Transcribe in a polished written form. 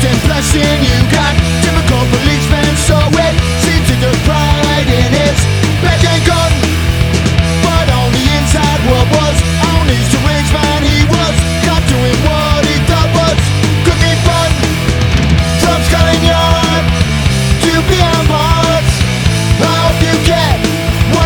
constant blessing you got. Typical policeman, so it seems to take pride in his back and